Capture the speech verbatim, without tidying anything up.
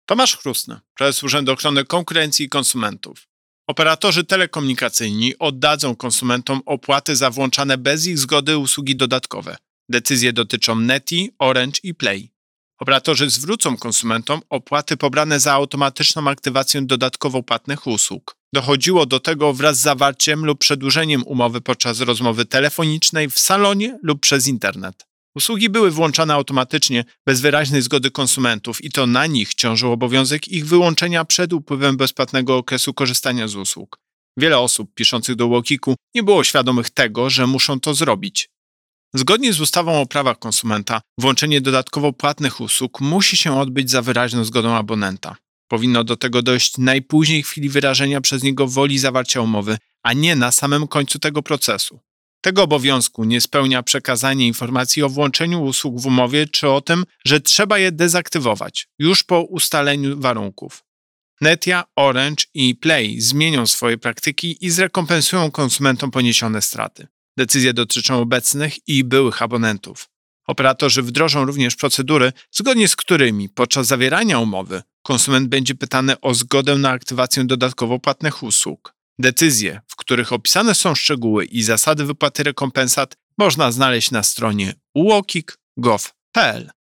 Tomasz Chrustny, prezes Urzędu Ochrony Konkurencji i Konsumentów. Operatorzy telekomunikacyjni oddadzą konsumentom opłaty za włączane bez ich zgody usługi dodatkowe. Decyzje dotyczą Neti, Orange i Play. Operatorzy zwrócą konsumentom opłaty pobrane za automatyczną aktywację dodatkowo płatnych usług. Dochodziło do tego wraz z zawarciem lub przedłużeniem umowy podczas rozmowy telefonicznej w salonie lub przez internet. Usługi były włączane automatycznie, bez wyraźnej zgody konsumentów i to na nich ciążył obowiązek ich wyłączenia przed upływem bezpłatnego okresu korzystania z usług. Wiele osób piszących do UOKiK-u nie było świadomych tego, że muszą to zrobić. Zgodnie z ustawą o prawach konsumenta, włączenie dodatkowo płatnych usług musi się odbyć za wyraźną zgodą abonenta. Powinno do tego dojść najpóźniej w chwili wyrażenia przez niego woli zawarcia umowy, a nie na samym końcu tego procesu. Tego obowiązku nie spełnia przekazanie informacji o włączeniu usług w umowie czy o tym, że trzeba je dezaktywować już po ustaleniu warunków. Netia, Orange i Play zmienią swoje praktyki i zrekompensują konsumentom poniesione straty. Decyzje dotyczą obecnych i byłych abonentów. Operatorzy wdrożą również procedury, zgodnie z którymi podczas zawierania umowy konsument będzie pytany o zgodę na aktywację dodatkowo płatnych usług. Decyzje, w których opisane są szczegóły i zasady wypłaty rekompensat, można znaleźć na stronie uokik kropka gov kropka p l.